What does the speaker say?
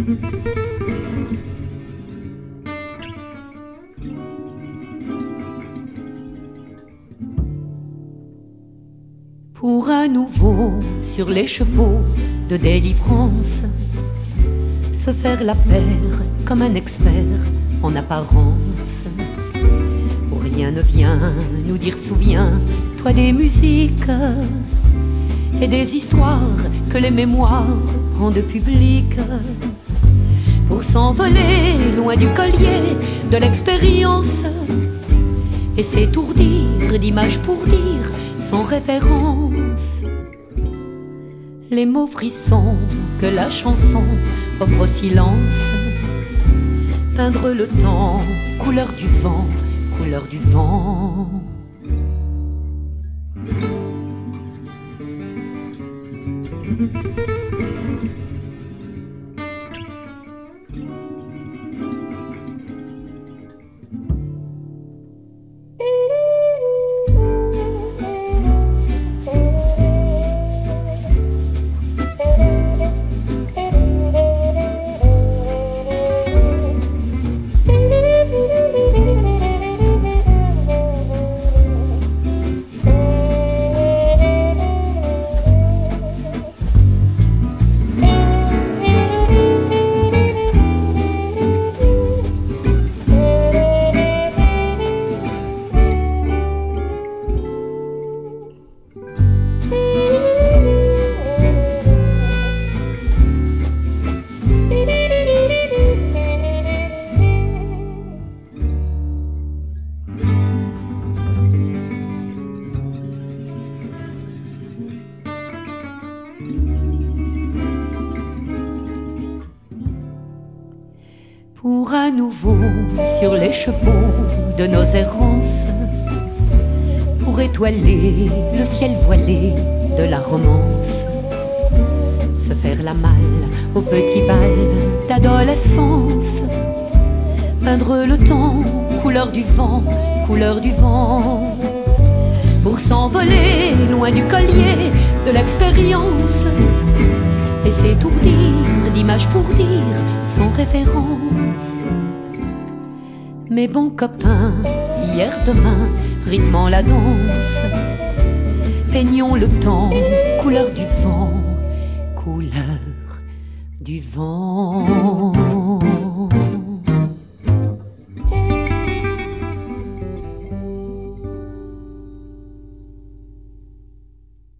Pour à nouveau sur les chevaux de délivrance, se faire la paire comme un expert en apparence, où rien ne vient nous dire souviens-toi des musiques et des histoires que les mémoires rendent publiques, pour s'envoler loin du collier de l'expérience et s'étourdir d'images pour dire sans référence les mots frissons que la chanson offre au silence, peindre le temps, couleur du vent, couleur du vent. Pour à nouveau sur les chevaux de nos errances, pour étoiler le ciel voilé de la romance, se faire la malle au petit bal d'adolescence, peindre le temps, couleur du vent, couleur du vent, pour s'envoler loin du collier de l'expérience et s'étourdir d'images pour dire sans référence. Mes bons copains, hier, demain, rythmant la danse, peignons le temps, couleur du vent, couleur du vent.